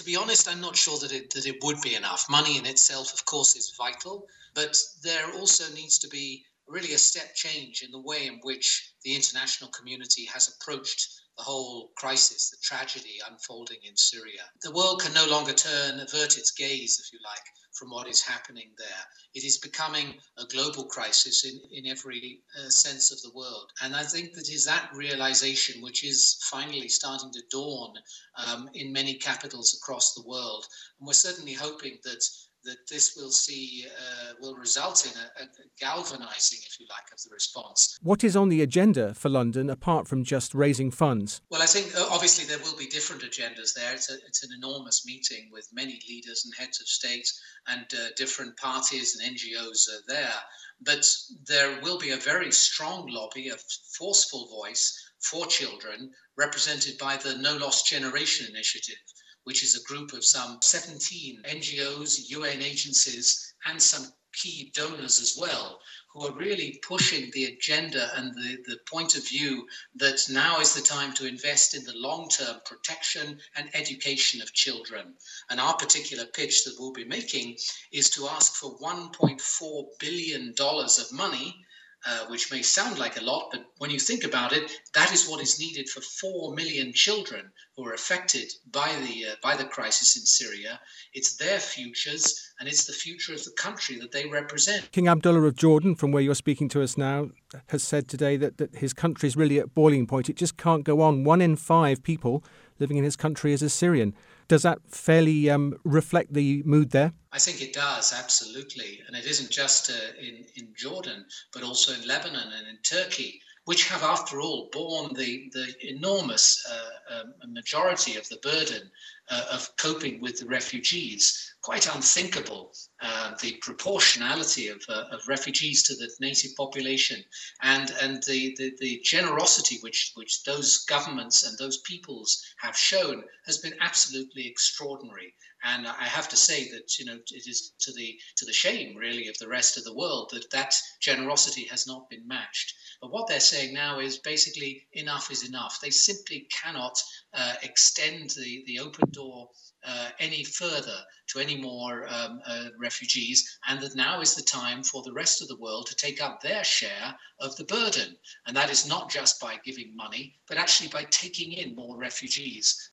To be honest, I'm not sure that it would be enough. Money in itself, of course, is vital, but there also needs to be really a step change in the way in which the international community has approached the whole crisis, the tragedy unfolding in Syria. The world can no longer avert its gaze, if you like, from what is happening there. It is becoming a global crisis in every sense of the word. And I think that is that realization which is finally starting to dawn in many capitals across the world. And we're certainly hoping that this will result in a galvanizing, if you like, of the response. What is on the agenda for London apart from just raising funds? Well, I think obviously there will be different agendas there. It's an enormous meeting with many leaders and heads of state and different parties and NGOs are there. But there will be a very strong lobby, a forceful voice for children, represented by the No Lost Generation Initiative, which is a group of some 17 NGOs, UN agencies, and some key donors as well, who are really pushing the agenda and the point of view that now is the time to invest in the long-term protection and education of children. And our particular pitch that we'll be making is to ask for $1.4 billion of money, which may sound like a lot, but when you think about it, that is what is needed for 4 million children who are affected by the crisis in Syria. It's their futures, and it's the future of the country that they represent. King Abdullah of Jordan, from where you're speaking to us now, has said today that his country is really at boiling point. It just can't go on. 1 in 5 people living in his country is a Syrian. Does that fairly reflect the mood there? I think it does, absolutely. And it isn't just in Jordan, but also in Lebanon and in Turkey, which have, after all, borne the enormous majority of the burden of coping with the refugees. Quite unthinkable, the proportionality of refugees to the native population and the generosity which those governments and those peoples have shown has been absolutely extraordinary. And I have to say that, it is to the shame, really, of the rest of the world that generosity has not been matched. But what they're saying now is basically enough is enough. They simply cannot extend the open door any further to any more refugees, and that now is the time for the rest of the world to take up their share of the burden. And that is not just by giving money, but actually by taking in more refugees.